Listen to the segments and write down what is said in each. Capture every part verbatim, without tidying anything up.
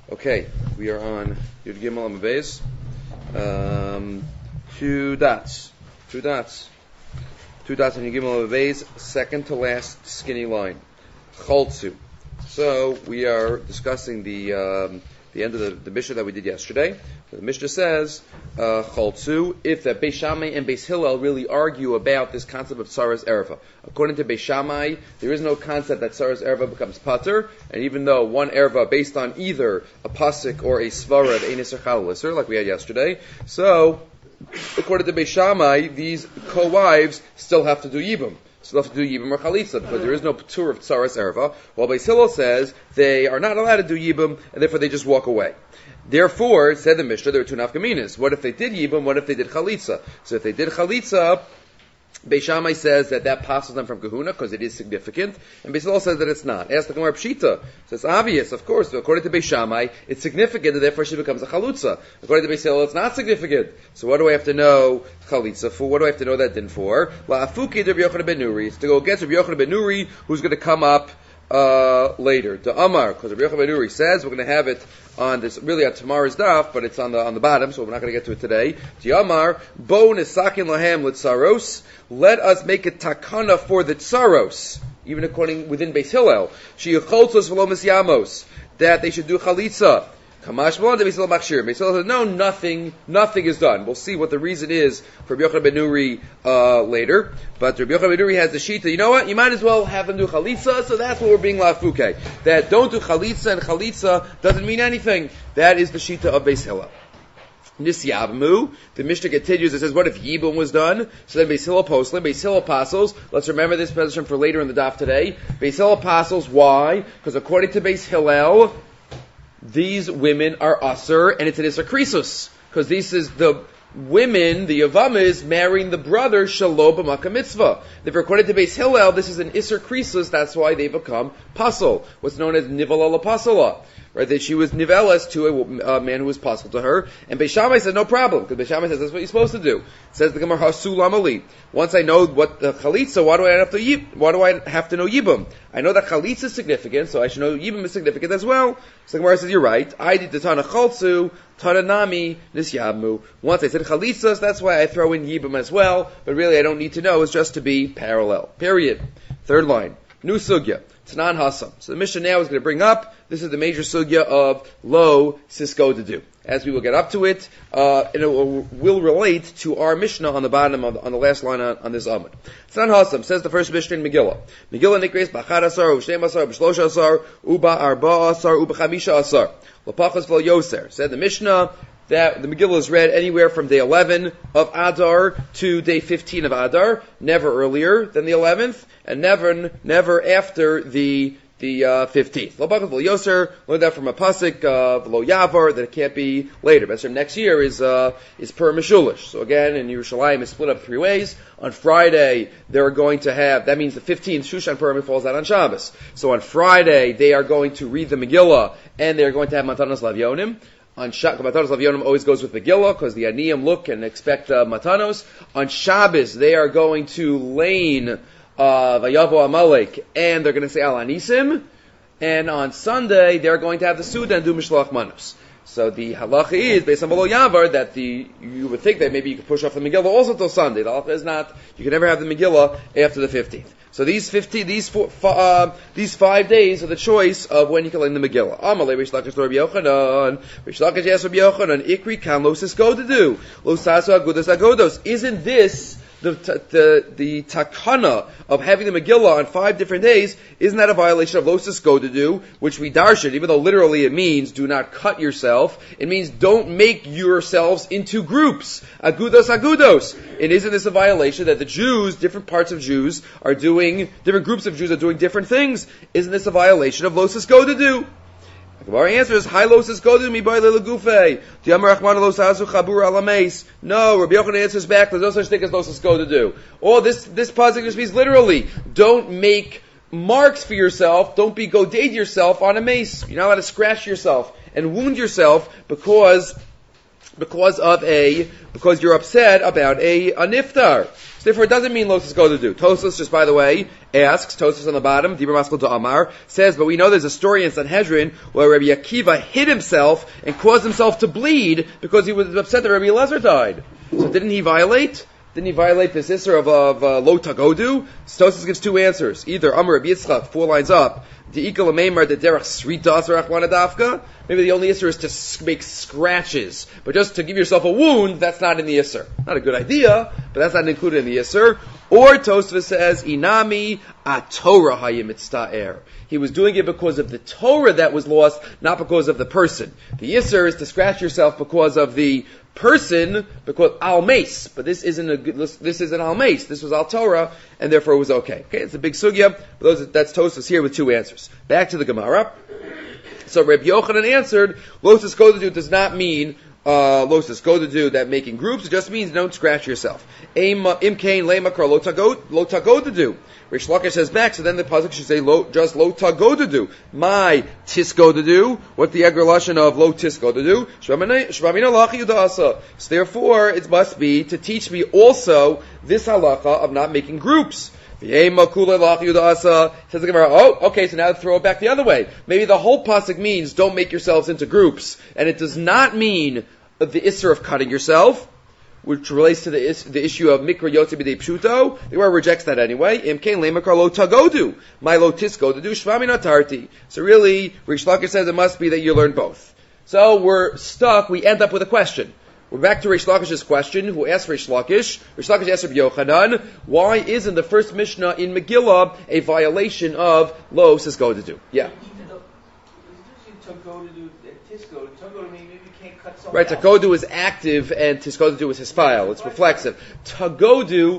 Okay, we are on Yud Gimel Amavez. Um, two dots. Two dots. Two dots on Yud Gimel Amavez, second to last skinny line. Choltzu. So, we are discussing the um, the end of the, the Mishnah that we did yesterday. The Mishnah says, uh, Choltzu, if that Beis Shammai and Beis Hillel really argue about this concept of Tsaras Erva. According to Beis Shammai, there is no concept that Tsaras Erva becomes Pater, and even though one Erva based on either a Pasik or a Svara of Einis or like we had yesterday, so, according to Beis Shammai, these co-wives still have to do Yibum. So they have to do Yibum or Chalitza, because there is no Patur of Tsaras Erva, while Beis Hillel says they are not allowed to do Yibum, and therefore they just walk away. Therefore, said the Mishnah, there are two nafkaminas. What if they did Yibum? What if they did Chalitza? So if they did Chalitza, Beis Shammai says that that passes them from Kahuna because it is significant, and Beis Hillel says that it's not. Ask the Gemara Pshita. So it's obvious, of course. So according to Beis Shammai, it's significant, and therefore she becomes a Chalutza. According to Beis Hillel, it's not significant. So what do I have to know Chalitza for? What do I have to know that din for? La'afuki de Rabbi Yochanan ben Nuri. It's to go against Rabbi Yochanan ben Nuri, who's going to come up uh, later. The Amar, because Rabbi Yochanan ben Nuri says, we're going to have it on this, really on tomorrow's daf, but it's on the on the bottom, so we're not going to get to it today. Tiamar, bo nisakin lahem litzaros. Let us make a takana for the tsaros, even according within Beis Hillel. Sheyacholtzos v'lo misyamos, that they should do chalitza. Kamash b'lan de Beis Hillel machshir. Beis Hillel says, no, nothing, nothing is done. We'll see what the reason is for Rabbi Yochanan ben Nuri uh, later. But Rabbi Yochanan ben Nuri has the shita. You know what? You might as well have them do chalitza. So that's what we're being lafuke. That don't do chalitza, and chalitza doesn't mean anything. That is the shita of Beis Hillel. Nisyavmu, the Mishnah continues, it says, what if Yibum was done? So then Beis Hillel poslim, Beis Hillel apostles, let's remember this position for later in the daf today. Beis Hillel apostles, why? Because according to Beis Hillel, these women are asur, and it's an isur krisus. Because this is the women, the Yavamis, marrying the brother, shalo b'makom mitzvah. Therefore, according to Beis Hillel, this is an isur krisus, that's why they become pasol, what's known as nivala la pasala. Right, that she was nivelas to a uh, man who was possible to her, and Beis Shammai said no problem, because Beis Shammai says that's what you're supposed to do. It says the Gemara Hasul Amali. Once I know what the chalitza, why do I have to yib? Why do I have to know yibum? I know that chalitza is significant, so I should know yibum is significant as well. So the Gemara says you're right. I did the Tana Chaltzu, Tana Nami, Nisyabmu. Once I said chalitzas, that's why I throw in yibum as well. But really, I don't need to know. It's just to be parallel. Period. Third line. New sugya. Tanan Hasam. So the Mishnah now is going to bring up, this is the major sugya of Lo Sisko to do. As we will get up to it, uh, and it will, will relate to our Mishnah on the bottom, of the, on the last line on, on this Amud. Tanan Hasam says the first Mishnah in Megillah. Megillah Nikres B'achad Asar, U'shneim Asar, B'shlosh Asar, U'ba Arba Asar, U'ba Chamisha Asar. L'pachas V'lo Yoser. Said the Mishnah that the Megillah is read anywhere from day eleven of Adar to day fifteen of Adar, never earlier than the eleventh, and never never after the the uh, fifteenth. Lo Bakas V'lo Yoser, learned that from a pasuk of Lo Yavar, that it can't be later. But next year is uh, is per Mishulish. So again, in Yerushalayim is split up three ways. On Friday, they're going to have, that means the fifteenth Shushan Purim falls out on Shabbos. So on Friday, they are going to read the Megillah, and they're going to have Matanos Lavyonim. On Shabbos, Matanos Lavyonim always goes with Megillah, because the Aniyim look and expect uh, Matanos. On Shabbos, they are going to lane uh, Vayavo Amalek, and they're going to say Al Anisim. And on Sunday, they're going to have the Suda and do Mishloach Manos. So the halacha is, based on V'lo Yavar, that the, you would think that maybe you could push off the Megillah also till Sunday. The halacha is not, you can never have the Megillah after the fifteenth. So these fifteen, these four, uh, these five days are the choice of when you can learn the Megillah. Amalei Rish Lakish Rabbi Yochanan, Rish Lakish Yes Rabbi Yochanan, Ikri Kan Lo Sisko to do, Lo Sasu Agudas Agodos. Isn't this the the the takana of having the Megillah on five different days? Isn't that a violation of Lo Sisko to do, which we darshan, even though literally it means do not cut yourself, it means don't make yourselves into groups. Agudos agudos. And isn't this a violation that the Jews, different parts of Jews, are doing, different groups of Jews are doing different things? Isn't this a violation of Lo Sisko to do? The Gemara answers, "Hi lo sisko to mi by le legufei. Diamar Rachman lo sazu chabur alameis." No, Rabbi Yochanan answers back. There's no such thing as lo sisko to do. Or this this pasuk just means literally, don't make marks for yourself. Don't be godade yourself on a mace. You're not allowed to scratch yourself and wound yourself because because of a, because you're upset about a, a niftar. So therefore it doesn't mean Los go to do. Tosfos, just by the way, asks, Tosfos on the bottom, Dibur Maskal to Amar, says, but we know there's a story in Sanhedrin where Rabbi Akiva hit himself and caused himself to bleed because he was upset that Rabbi Elazar died. So didn't he violate? Didn't he violate this issur of, of uh, Lo Tagodu? Tosfos gives two answers. Either Amar Rabbi Yitzchak, four lines up, maybe the only issur is to make scratches. But just to give yourself a wound, that's not in the issur. Not a good idea, but that's not included in the issur. Or Tosfos says, Inami a Torah hayimitzta'er. He was doing it because of the Torah that was lost, not because of the person. The issur is to scratch yourself because of the person, because al mace, but this isn't a good, this isn't al mace. This was al Torah, and therefore it was okay. Okay, it's a big sugya. But those, that's Tosfos here with two answers. Back to the Gemara. So Reb Yochanan answered, Los go to do does not mean uh, Los go to do that making groups. It just means don't scratch yourself. Im kain lemakar lo tago to do. Rish Lakish says back, so then the pasuk should say lo, just lo tago to do. My tisgo to do. What's the Eger lashon of lo tisgo to do? Shvamina lachi yudasa. So therefore, it must be to teach me also this halacha of not making groups. Says the Gemara, oh, okay, so now throw it back the other way. Maybe the whole pasuk means don't make yourselves into groups, and it does not mean the issur of cutting yourself, which relates to the, is, the issue of mikra yotze b'dei pshuto. The Gemara rejects that anyway. Imkein lemakar lo tagodu, my lo tisgo to do shvami natarti. So really, Rish Lakish says it must be that you learn both. So we're stuck. We end up with a question. We're back to Rish Lakish's question, who asked Rish Lakish. Rish Lakish asked Rabbi Yochanan, why isn't the first Mishnah in Megillah a violation of lo tisgo to do? Yeah. Right, tagodu is active and tisgodu is his file. It's reflexive. Tagodu,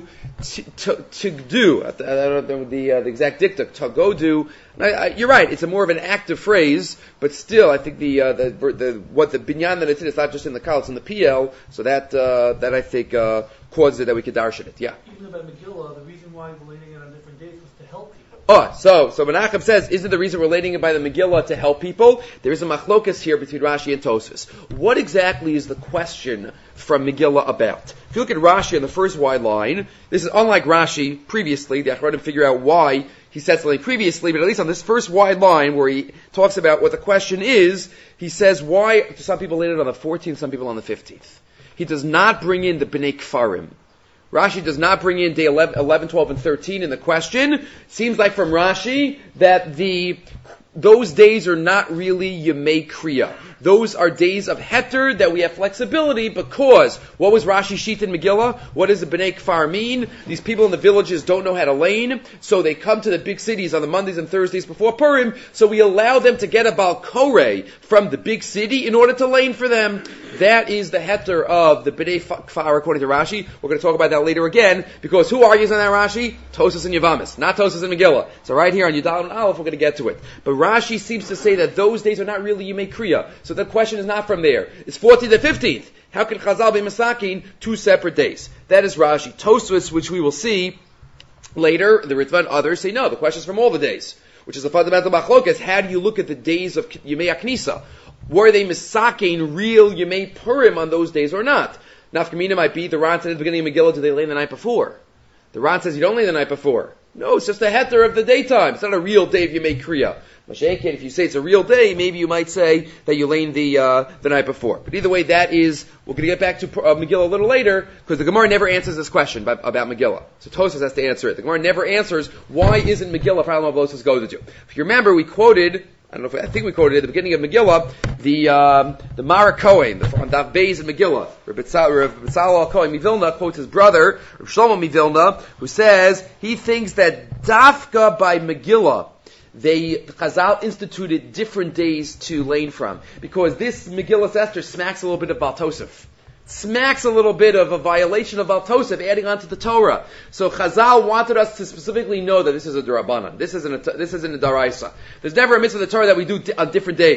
to do. I don't know the, uh, the exact dicta. Tagodu. I, I, you're right. It's a more of an active phrase, but still, I think the uh, the, the what the binyan that it's in, it's not just in the kal, it's in the P L. So that uh, that I think uh, causes it that we could darshan it. Yeah. Even about Megillah, the reason why we're relating it on different days was to help people. Oh, so, so Menachem says, isn't the reason we're relating it by the Megillah to help people? There is a machlokas here between Rashi and Tosfos. What exactly is the question from Megillah about? If you look at Rashi on the first wide line, this is unlike Rashi previously. The Achronim figure out why he said something previously, but at least on this first wide line where he talks about what the question is, he says why, some people laid it on the fourteenth, some people on the fifteenth. He does not bring in the Bnei Kfarim. Rashi does not bring in day eleven, twelve, and thirteen in the question. It seems like from Rashi that the those days are not really Yemei Kriya. Those are days of heter that we have flexibility because what was Rashi Shit in Megillah? What does the Bnei Kfar mean? These people in the villages don't know how to lane, so they come to the big cities on the Mondays and Thursdays before Purim, so we allow them to get a Bal Koreh from the big city in order to lane for them. That is the heter of the Bnei Kfar according to Rashi. We're going to talk about that later again, because who argues on that Rashi? Tosfos and Yavamis, not Tosfos and Megillah. So right here on Yudal and Aleph, we're going to get to it. But Rashi seems to say that those days are not really Yemei Kriya. So the question is not from there. It's fourteenth to fifteenth. How can Chazal be masakin two separate days? That is Rashi. Tosfos, which we will see later, the Ritva and others say no, the question is from all the days, which is the fundamental machlokas. How do you look at the days of Yemei Aknisa? Were they masakin real Yemei Purim on those days or not? Nafkamina might be, the Ran said at the beginning of Megillah, do they lay the night before? The Ran says you don't lay the night before. No, it's just a heter of the daytime. It's not a real day of Yemei Kriya. Mashiach, if you say it's a real day, maybe you might say that you lane the uh, the night before. But either way, that is, we're going to get back to uh, Megillah a little later, because the Gemara never answers this question about, about Megillah. So Tosfos has to answer it. The Gemara never answers, why isn't Megillah problem of Los go to do? If you remember, we quoted, I don't know if, I think we quoted at the beginning of Megillah, the, um, the Mara Kohen, the, on Dav Beis in Megillah. Rav Betzalel Kohen Mivilna quotes his brother, Rav Shlomo Mivilna, who says, he thinks that Dafka by Megillah, they, Chazal instituted different days to lane from. Because this Megillah Esther smacks a little bit of Baal Tosef. Smacks a little bit of a violation of Baal Tosef, adding on to the Torah. So Chazal wanted us to specifically know that this is a Darabanan. This isn't a, this isn't a Daraisa. There's never a mitzvah of the Torah that we do on different days.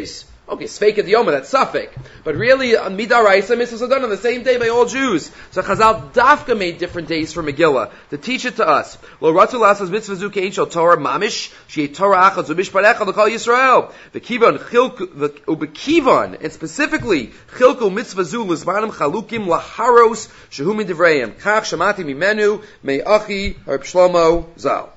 Okay, Sveika Diyoma, that's Suffolk. But really, on Midaraisa, mitzvahs are done on the same day by all Jews. So Chazal Dafka made different days for Megillah to teach it to us. Lo Ratzu Lasas Mitzvah Zu Kein Shel Torah Mamish, Shei Torah Achad Zu Mishpat Echad L'Kol Yisrael. V'Kivan, U'Bekivan, and specifically, Chilku Mitzvah Zu L'Zmanim Chalukim Laharos Shehu Min Divrayim. Kach Shamati Mimenu Me'achi Reb Shlomo Zal.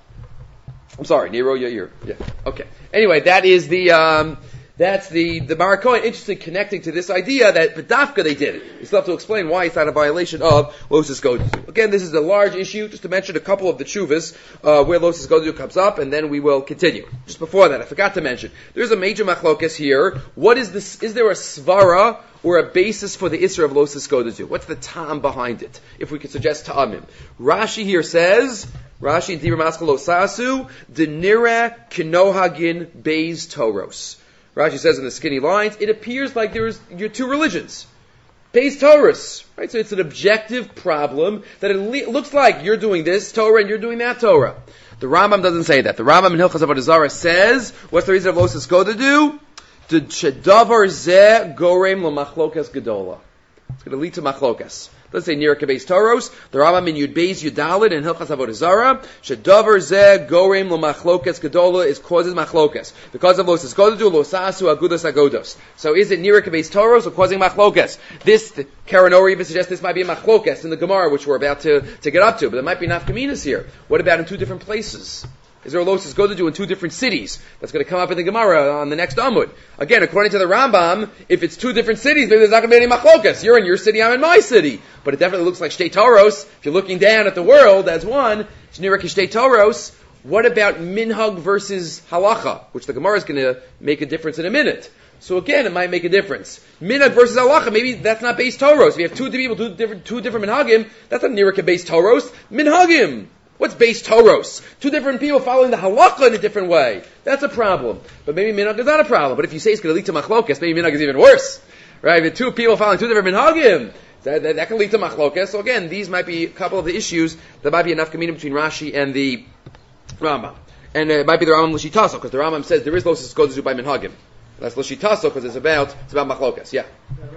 I'm sorry, Nero Yair. Yeah, okay. Anyway, that is the, um, That's the, the Marakoin interested in connecting to this idea that B'dafka they did it. You still have to explain why it's not a violation of Losis Godu. Again, this is a large issue, just to mention a couple of the chuvas, uh, where Losis Godu comes up, and then we will continue. Just before that, I forgot to mention, there's a major machlokas here. What is this, is there a svara or a basis for the Isra of Losis Godu? What's the ta'am behind it? If we could suggest ta'amim. Rashi here says, Rashi in Dibur Maskal Losasu, Denira Kinohagin Beis Toros. Rashi says in the skinny lines, it appears like there's your two religions. Beis Torahs, right? So it's an objective problem that it le- looks like you're doing this Torah and you're doing that Torah. The Rambam doesn't say that. The Rambam in Hilchas Avodah Zarah says, what's the reason of Losis Goda do? The Shedavar Zeh Gorem L'Machlokas Gedola. It's going to lead to Machlokas. Let's say Nira Beis Toros, the Rambam in Yud Beis Yudalid and Hilchas Avodah Zarah, Shedavar Zeh Gorem L'Machlokas Gedola is causes Machlokas. Because of Losis Godu, Losasu Agudas Agodos. So is it Nira Beis Toros or causing Machlokas? This, Karen Ori even suggests this might be a Machlokas in the Gemara, which we're about to, to get up to, but there might be Nafkaminas here. What about in two different places? Is there a Losis Godu in two different cities? That's going to come up in the Gemara on the next Amud. Again, according to the Rambam, if it's two different cities, maybe there's not going to be any machlokas. You're in your city, I'm in my city. But it definitely looks like Shtei Toros. If you're looking down at the world as one, it's Nira Shtei Toros. What about minhag versus halacha, which the Gemara is going to make a difference in a minute? So again, it might make a difference. Minhag versus halacha, maybe that's not Beis Toros. If you have two people, two different, two different minhagim, that's not Nira Beis Toros. Minhagim. What's Beis Toros? Two different people following the halacha in a different way. That's a problem. But maybe minhag is not a problem. But if you say it's going to lead to machlokas, maybe minhag is even worse. Right? If two people following two different minhagim, that, that, that can lead to machlokas. So again, these might be a couple of the issues that might be enough communion between Rashi and the Rambam. And uh, it might be the Rambam L'Shitaso, because the Rambam says there is Losis Godu by minhagim. That's L'Shitaso, because it's about, it's about machlokas. Yeah.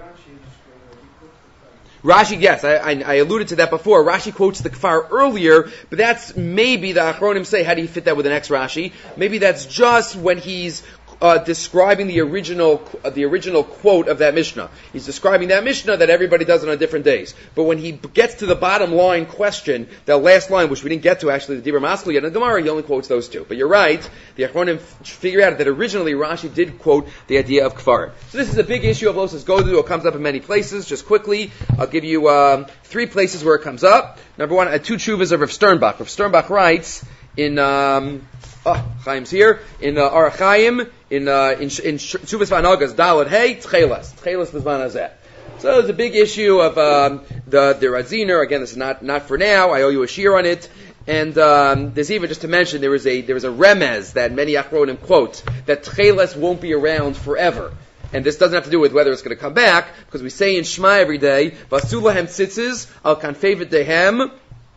Rashi, yes, I, I, I alluded to that before. Rashi quotes the Kfar earlier, but that's maybe the Achronim say, how do you fit that with the next Rashi? Maybe that's just when he's uh, describing the original uh, the original quote of that Mishnah. He's describing that Mishnah that everybody does it on different days. But when he gets to the bottom line question, that last line, which we didn't get to actually, the Dibur Maskal yet in the Gemara, he only quotes those two. But you're right, the Achronim figure out that originally Rashi did quote the idea of Kfar. So this is a big issue of Losis Godu. It comes up in many places. Just quickly, I'll give you um, three places where it comes up. Number one, uh, two tshuvas of Rav Sternbach. Rav Sternbach writes in, um, oh, Chaim's here, in uh, Arach Chaim, in, uh, in, in Tshuvas Vanagas, Dalad Hey, Tchelas. Tchelas Lizman Hazeh. So there's a big issue of um, the, the Radziner. Again, this is not, not for now. I owe you a shir on it. And um, there's even, just to mention, there is a there is a remez that many Achronim quote, that Tchelas won't be around forever. And this doesn't have to do with whether it's going to come back, because we say in Shema every day, Vasulahem tzitzis, al kanfevet dehem,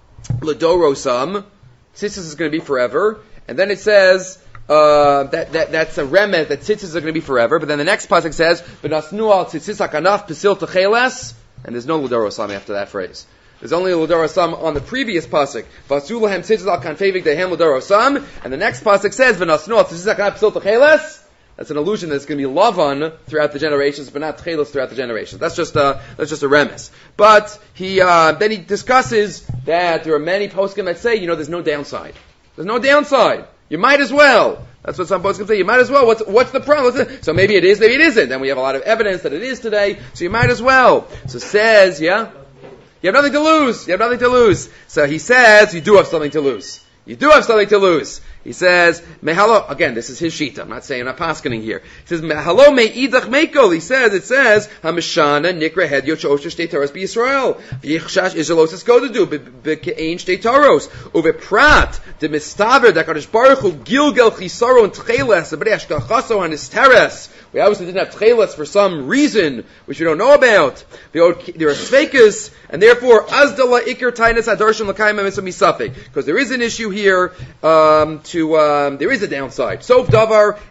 ledorosam. Tzitzis is going to be forever. And then it says, uh, that, that, that's a remez that tzitzis are going to be forever. But then the next pasuk says, v'nasnu al tzitzis hakanaf pesil techeles. And there's no ledorosam after that phrase. There's only a ledorosam on the previous pasuk. Vasulahem tzitzis al kanfevet dehem ledorosam. And the next pasuk says, v'nasnu al tzitzis hakanaf pesil techeles. That's an illusion that it's going to be Lavan throughout the generations, but not Tchelos throughout the generations. That's just a, that's just a remes. But he, uh, then he discusses that there are many poskim that say, you know, there's no downside. There's no downside. You might as well. That's what some poskim say. You might as well. What's, what's the problem? What's the, so maybe it is, maybe it isn't. And we have a lot of evidence that it is today, so you might as well. So says, yeah? You have nothing to lose. You have nothing to lose. So he says, you do have something to lose. You do have something to lose. He says, Mehalo, again, this is his shita. I'm not saying, I'm not paskening here. He says, Mehalo me'idach meikol. He says, it says, Hamishana nikra hedyo chosha shtei toros b'Yisrael. V'yichshash izolosis godedu, b'ke'ein shtei toros. Uve'prat, de mistaver, da kadosh baruch hu, gilgel chisaro and tcheles, abresh kachaso on his teres. We obviously didn't have tcheles for some reason, which we don't know about. There are sveikas, and therefore, azdala ikir tainas adorshan l'kayim emisum misafik. Because there is an issue here, um, to, um, there is a downside. Sof davar,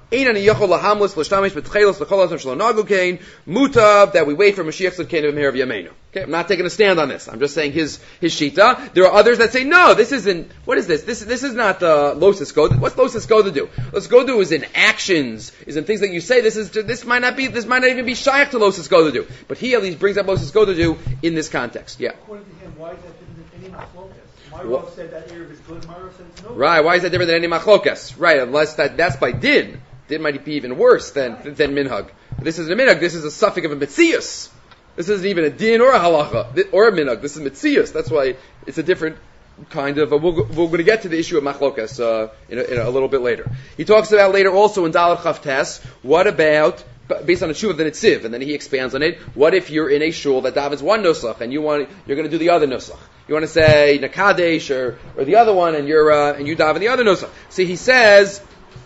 Mutav, that we wait for Mashiach's kingdom here of Yameinu. Okay, I'm not taking a stand on this. I'm just saying his his shita. There are others that say no. This isn't. What is this? This this is not the losis go. What's losis go to do? Losis go to is in actions, is in things that you say. This is this might not be. This might not even be shaykh to losis go to do. But he at least brings up losis go to do in this context. Yeah. According to him, why is that different than any machlokas? My Rav said that Erev is good. My Rav said it's no. Right. Why is that different than any machlokas? Right. Unless that that's by din. Din might be even worse than right. than minhag. But this isn't a minhag. This is a suffix of a mitzias. This isn't even a din or a halacha or a minhag. This is mitzias. That's why it's a different kind of. A, we're, we're going to get to the issue of machlokas uh, in, a, in a little bit later. He talks about later also in Dalet Chaf Tes. What about based on a shul of the Nitziv, and then he expands on it. What if you're in a shul that davens one nusach and you want you're going to do the other nusach? You want to say Nakadesh or or the other one, and you're uh, and you daven the other nusach. See, he says.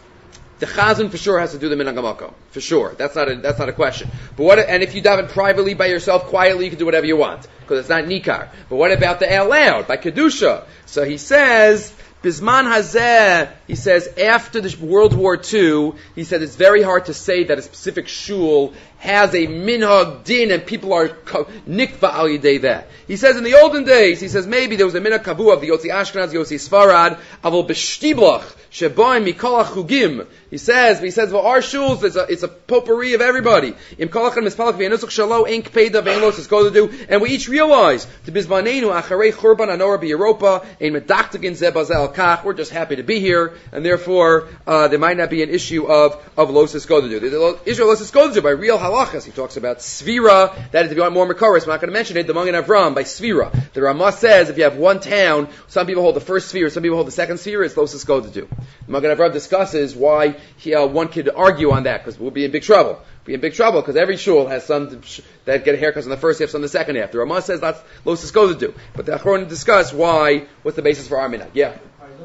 The chazan for sure has to do the minhag hamako, for sure. That's not a that's not a question. But what? And if you daven privately by yourself, quietly, you can do whatever you want because it's not nikar. But what about the out loud by kedusha? So he says bisman hazeh. He says after the World War Two, he said it's very hard to say that a specific shul has a minhag din and people are nikva al yidei that. He says in the olden days, he says maybe there was a minhag kavu of the Yotzi Ashkenaz, Yotzi Sfarad, avol b'shtiblach sheboim mikol hachugim. He says, but he says, well, our shuls, it's a, it's a potpourri of everybody. Im kolachan mispalach v'yanusach shalo ein kpeda v'enlos is going to do, and we each realize to bizmanenu acharei churban anora b'Europa ein medachtegin zebazel kach. We're just happy to be here, and therefore uh, there might not be an issue of of losis go to do. The issue of losis go to do by real halachas. He talks about svira. That is, if you want more makaris, I'm not going to mention it. The Magen Avram by svira. The Ramah says if you have one town, some people hold the first svira, some people hold the second svira. It's losis go to do. The Magen Avram discusses why he, uh, one could argue on that because we'll be in big trouble. We'll be in big trouble because every shul has some that get haircuts in the first half, some in the second half. The Ramah says that's losis go to do. But the Achronim discuss why. What's the basis for our minhag? Yeah.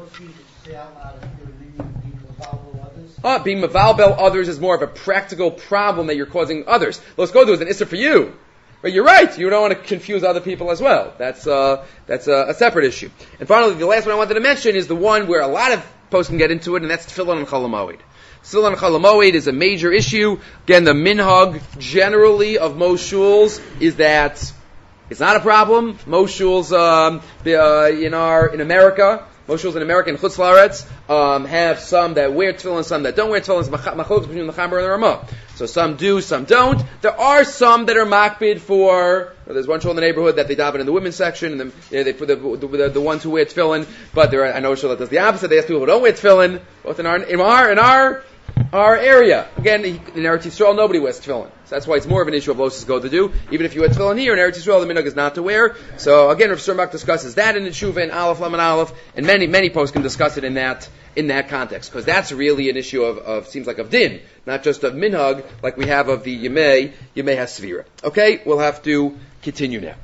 Ah, being mevalbel others is more of a practical problem that you're causing others. Let's go to is an issur for you. But you're right. You don't want to confuse other people as well. That's uh, that's uh, a separate issue. And finally, the last one I wanted to mention is the one where a lot of posts can get into it, and that's tefillin and chol hamoed. Tefillin and chol hamoed is a major issue. Again, the minhag generally of most shuls is that it's not a problem. Most shuls um, uh, in our in America. Most shuls in America and Chutz La'aretz um, have some that wear tefillin, some that don't wear tefillin. It's machlokes between the Chamer and the Ramah. So some do, some don't. There are some that are makbid for. Well, there's one shul in the neighborhood that they daven in the women's section, and the, you know, they put the, the, the the ones who wear tefillin. But there are, I know a shul that does the opposite. They ask people who don't wear tefillin, both in our in our in our our area. Again, in Eretz Yisrael, nobody wears tefillin. So that's why it's more of an issue of losis go to do. Even if you wear tefillin here in Eretz Yisrael, the minhag is not to wear. So again, Rav Sternbach discusses that in the Tshuva and Aleph Laman Aleph, and many many posts can discuss it in that in that context because that's really an issue of, of seems like of din, not just of minhag like we have of the Yemei Yemei Hasvira. Okay, we'll have to continue now.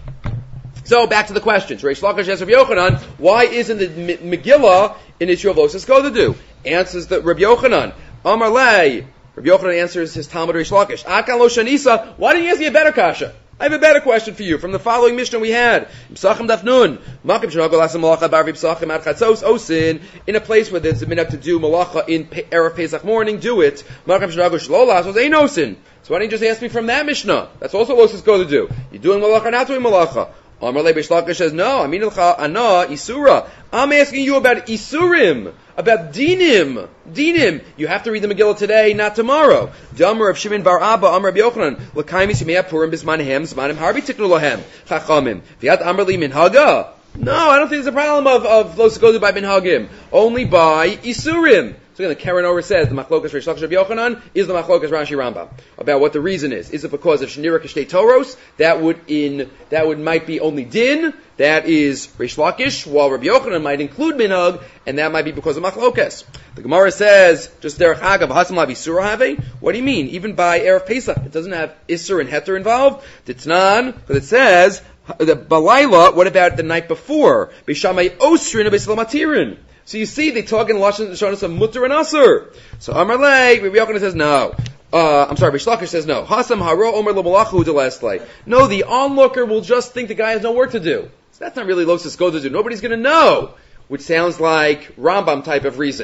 So back to the questions. Reish Lakish asks Rabbi Yochanan, why isn't the Megillah an issue of losis go to do? Answers that Rabbi Yochanan. Amar lei. Rabbi Yochanan answers his Talmud Reish Lakish. Akan lo shanisa. Why didn't you ask me a better kasha? I have a better question for you from the following Mishnah we had. Psachim Dafnun. Makim shenagol asim malacha bar v'psachim ad chatzos osin. In a place where there's a minhag to do malacha in Erev Pesach morning, do it. Makim shenagol shlo lasos ein osin. So why don't you just ask me from that Mishnah? That's also losis go to do. You're doing malacha, not doing malacha. Amar le Reish Lakish says, no, I mean ana isura. I'm asking you about isurim, about dinim, dinim. You have to read the Megillah today, not tomorrow. Damar of Shimon bar Abba, Amar Rabbi Yochanan, l'kaimis yimei purim bismanehem, zmanim harbi tiknu lohem, chachamim. V'yat Amar li minhaga. No, I don't think there's a problem of of los go by minhagim, only by isurim. So again, the Karen Orah says the machlokas Reish Lakish Rabbi Yochanan is the machlokas Rashi Rambam about what the reason is. Is it because of Shnira Kashtei Toros that would in that would might be only din? That is Reish Lakish, while Rabbi Yochanan might include minhag, and that might be because of machlokas. The Gemara says just derech hagav hasam lav isura have. What do you mean? Even by Erev Pesach, it doesn't have isur and heter involved. Ditnan, because it says the balayla. What about the night before? Beishamay osrin beislamatirin. So you see, they talk in Lashon showing us a mutter and asur. So Amar lei, Rabbi Yochanan says no. Uh, I'm sorry, Reish Lakish says no. Hasam haro omer lebalachu delestlei. No, the onlooker will just think the guy has no work to do. So that's not really losis go to do. Nobody's going to know, which sounds like Rambam type of reason.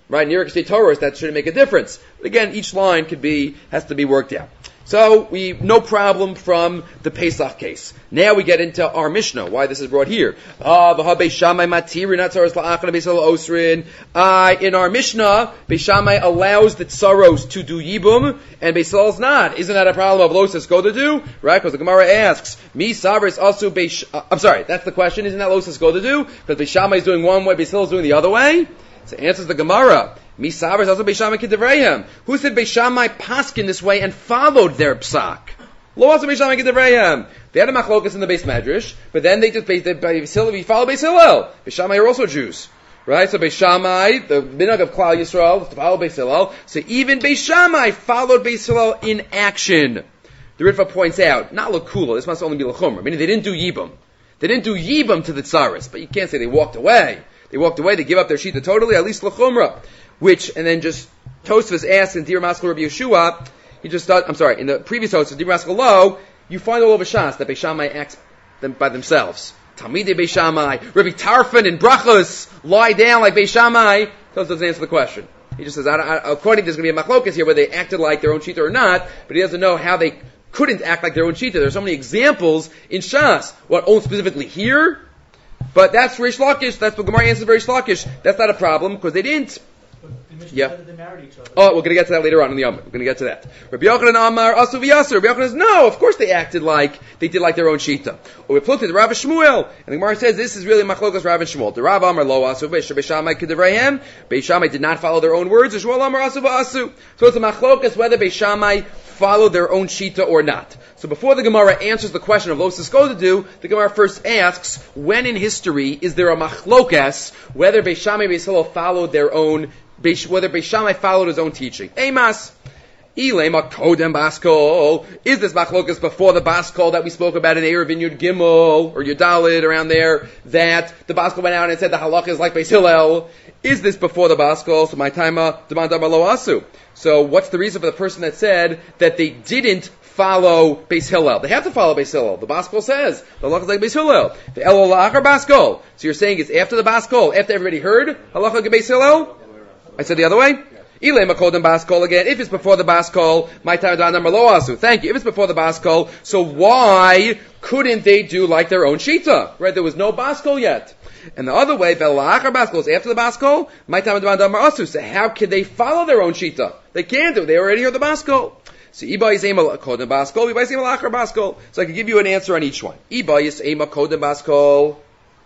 right? Near State Torahs, that shouldn't make a difference. But again, each line could be, has to be worked out. So we, no problem from the Pesach case. Now we get into our Mishnah, why this is brought here. Ah, v'ha Beis Shammai matiri natzaros la'achana Beis Hillel osrin. Ah, in our Mishnah, Beis Shammai allows the tzaros to do yibum, and Beis Hillel's not. Isn't that a problem of losas go to do? Right? Because the Gemara asks, mi savris asu Beis, uh, I'm sorry, that's the question. Isn't that losas go to do? Because Beis Shammai is doing one way, Beis Hillel is doing the other way? So answers the Gemara. Mi savris also Beis Shammai k'devrayim. Who said Beis Shammai paskin this way and followed their psak? Lo also Beis Shammai k'devrayim. They had a machlokas in the Beis Medrash, but then they just they, they, Beis Hillel, we follow Beis Hillel. Beis Shammai are also Jews, right? So Beis Shammai, the minhag of Klal Yisrael, to follow Beis Hillel. So even Beis Shammai followed Beis Hillel in action. The Ritva points out, not l'kula. This must only be l'chumra. Meaning they didn't do yibum. They didn't do yibum to the tzaris, but you can't say they walked away. They walked away. They give up their shita totally, at least l'chumra. Which, and then just, Tosfos asks in Dir Maskal Rabbi Yeshua, he just thought, I'm sorry, in the previous Tosfos, Dir Maskal Lo, you find all over Shas that Beis Shammai acts them by themselves. Talmidei Beis Shammai, Rabbi Tarfon and Brachos lie down like Beis Shammai. Tosfos doesn't answer the question. He just says, I, I, according to there's going to be a machlokas here whether they acted like their own shita or not, but he doesn't know how they couldn't act like their own shita. There's so many examples in Shas. What, only specifically here? But that's Reish Lakish, that's what Gemara answers for Reish Lakish. That's not a problem, because they didn't. Yeah. They married each other. Oh, we're going to get to that later on in the Yom. We're going to get to that. Rabbi Yochanan Amar Asu v'Yasser. Rabbi Yochanan says, no, of course they acted like, they did like their own shita. Or we plucked it to Rav Shmuel. And the Gemara says, this is really machlokas Rav and Shmuel. The Rav Amar Lo Asu Beis Shammai K'devrayim. Beis Shammai did not follow their own words. The Shmuel Amar Asu v'Asu. So it's a machlokas whether Beis Shammai followed their own shita or not. So before the Gemara answers the question of Losas go to do, the Gemara first asks, when in history is there a machlokas whether Beis Shammai and Beis Hillel followed their own whether Beis Shammai followed his own teaching. Emas, Ilema Kodem Baskol. Is this machlokas before the Baskol that we spoke about in Erev in Yud Gimel or Yud Daled around there? That the Baskol went out and said the halakha is like Beis Hillel. Is this before the Baskol? So my time demand lo asu. So what's the reason for the person that said that they didn't follow Beis Hillel? They have to follow Beis Hillel. The Baskol says the halakha is like Beis Hillel. The Elul La'achar Baskol. So you're saying it's after the Baskol, after everybody heard halakha like Beis Hillel? I said the other way? Ilema Kodem Baskol again. If it's before the Baskol, my time number lo asu. Thank you. If it's before the Baskol, so why couldn't they do like their own shita? Right? There was no Baskol yet. And the other way, Velachar Baskol is after the Baskol, my time number asu. So how can they follow their own shita? They can't do it. They already heard the Baskol. So Iba is Ema Kodem Baskol, Iba is Ema Lachar Baskol. So I can give you an answer on each one. Iba is Ema Kodem Baskol.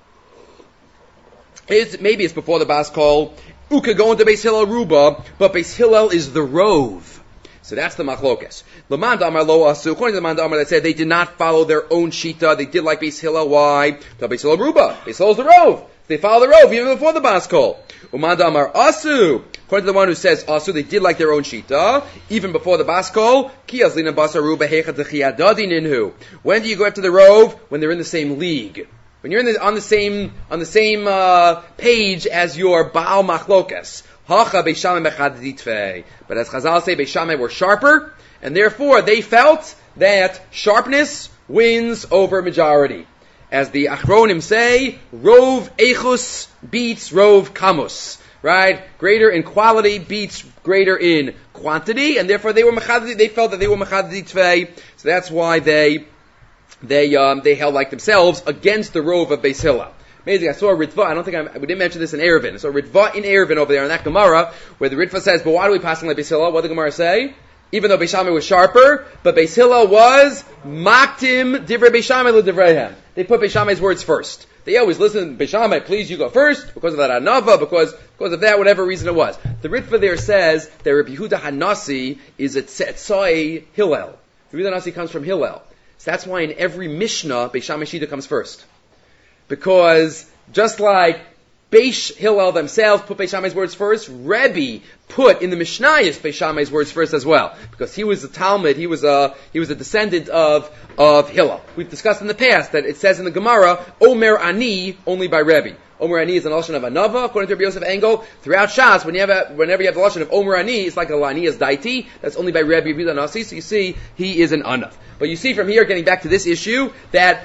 It's, maybe it's before the Baskol. Uka go into Beis Hillel Ruba, but Beis Hillel is the rove. So that's the machlokas. L'man da'amar lo asu. According to the man da'amar that said they did not follow their own shita, they did like Beis Hillel. Why? To Beis Hillel Ruba. Beis Hillel is the rove. They follow the rove even before the Baskol. Uman da'amar asu. According to the one who says asu, they did like their own shita even before the Baskol. Ki azlina basar ruba hecha techiyadadi ninhu. When do you go after the rove? When they're in the same league. When you're in the, on the same on the same uh, page as your Baal Machlokas, Hacha Beis Shammai mechad ditfei. But as Chazal say, Beis Shammai were sharper, and therefore they felt that sharpness wins over majority. As the Achronim say, Rov Echus beats Rov Kamus. Right? Greater in quality beats greater in quantity, and therefore they were mechad. They felt that they were mechad ditfei. So that's why they. They um, they held like themselves against the rove of Beis Hillel. Amazing. I saw a Ritva. I don't think I, we didn't mention this in Erevin. I saw a Ritva in Erevin over there in that Gemara where the Ritva says, "But why do we pass on like Beis Hillel?" What did the Gemara say? Even though Beis Shammai was sharper, but Beis Hillel was maktim divrei Beis Shammai l'divreihem. They put Beis Shammai's words first. They always listen. Beis Shammai, please, you go first because of that anava, because because of that, whatever reason it was. The Ritva there says that Rabbi Yehuda Hanasi is a tzetzai Hillel. Rabbi Yehuda Hanasi comes from Hillel. So that's why in every Mishnah, Beis Shammai Shita comes first. Because just like Beis Hillel themselves put Beis Shammai's words first, Rebbe put in the Mishnayos Beis Shammai's words first as well. Because he was a Talmud, he was a, he was a descendant of, of Hillel. We've discussed in the past that it says in the Gemara, Omer Ani, only by Rebbe. Omer Ani is an lashon of anava, according to Rabbi Yosef Engel. Throughout Shas, whenever, whenever you have the lashon of Omer Ani, it's like a Lanias Daiti. That's only by Rabbi Yehuda Nasi. So you see, he is an anav. But you see from here, getting back to this issue, that